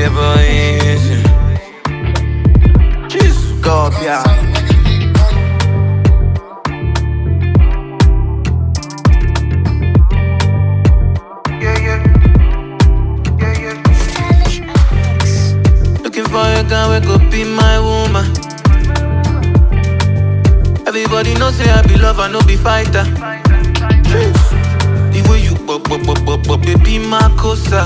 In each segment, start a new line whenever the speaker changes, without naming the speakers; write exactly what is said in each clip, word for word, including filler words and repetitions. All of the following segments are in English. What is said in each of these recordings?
the boy easy. Jeez, go up, yeah. Looking for a girl who could be my woman. Everybody knows say I be lover, no be fighter. The way you pop, pop, pop, pop, pop, baby, my cosa.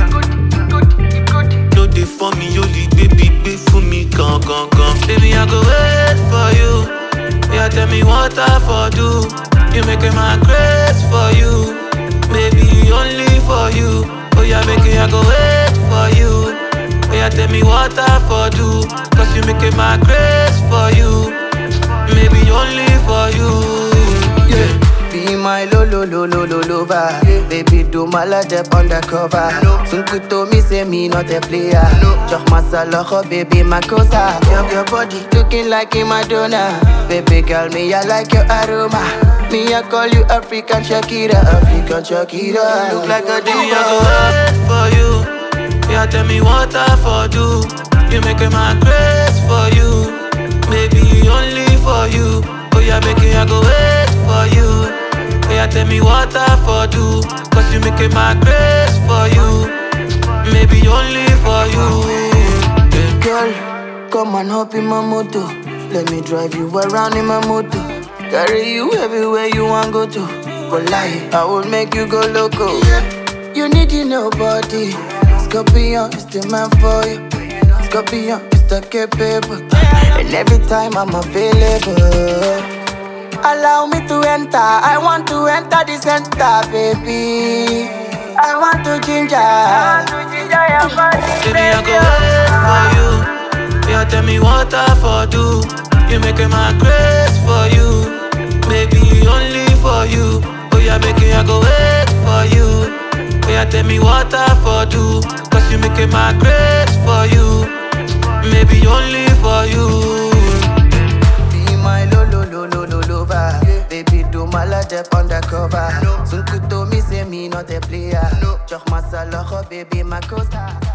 No, they for me, only baby, baby, for me, gone, gone, gone. Baby, I go wait for you. Yeah, tell me what I for do. You make my grace for you. Baby, only for you. Oh, yeah, make it, I go wait for you. Oh, yeah, tell me what I for do. Cause you make my grace for you. Maybe only for you.
Yeah. Be my lo lo lo lo lo lover. Yeah. Baby, do my love undercover. No. Sunku to me say me not a player. No. Just masala, oh, baby, my cosa. Your, your body looking like a Madonna. Baby girl, me I like your aroma. Me I call you African Shakira, African Shakira.
Look like a diva. I go wait for you. Yeah, tell me what I for do. You make my grace for you. Maybe only for you. Oh yeah, make it, I go wait for you. Oh yeah, tell me what I for do. Cause you make it my grace for you. Maybe only for you.
Yeah. Girl, come and hop in my motor. Let me drive you around in my motor. Carry you everywhere you want go to. But lie, I will make you go loco. Yeah. You need you nobody. Scorpion is the man for you. Scorpion is the capable. And every time I'm available. Allow me to enter. I want to enter the center, baby. I want to ginger. I want to ginger your body.
Baby, I go wait for you. Yeah, tell me what I for do. You make my grace for you. Maybe only for you. Oh yeah, make it, I go wait for you. Oh yeah, tell me what I for do. Cause you make my grace for you. Maybe only for you.
Be my lo lo lo lo lo lover. Yeah. Baby, do my love undercover. No. Sunku to me say me not a player. No. Just masala, oh, baby, my cosa.